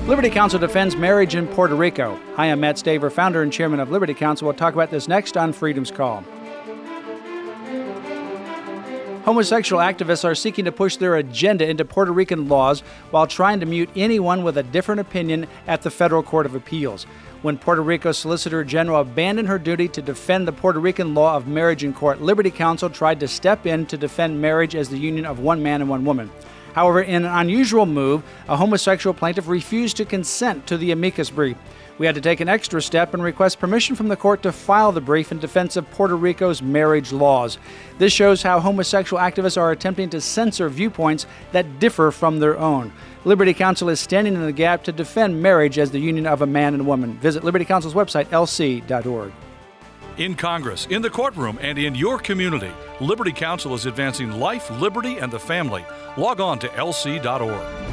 Liberty Counsel defends marriage in Puerto Rico. Hi, I'm Matt Staver, founder and chairman of Liberty Counsel. We'll talk about this next on Freedom's Call. Homosexual activists are seeking to push their agenda into Puerto Rican laws while trying to mute anyone with a different opinion at the Federal Court of Appeals. When Puerto Rico's Solicitor General abandoned her duty to defend the Puerto Rican law of marriage in court, Liberty Counsel tried to step in to defend marriage as the union of one man and one woman. However, in an unusual move, a homosexual plaintiff refused to consent to the amicus brief. We had to take an extra step and request permission from the court to file the brief in defense of Puerto Rico's marriage laws. This shows how homosexual activists are attempting to censor viewpoints that differ from their own. Liberty Counsel is standing in the gap to defend marriage as the union of a man and a woman. Visit Liberty Counsel's website, lc.org. In Congress, in the courtroom, and in your community, Liberty Counsel is advancing life, liberty, and the family. Log on to lc.org.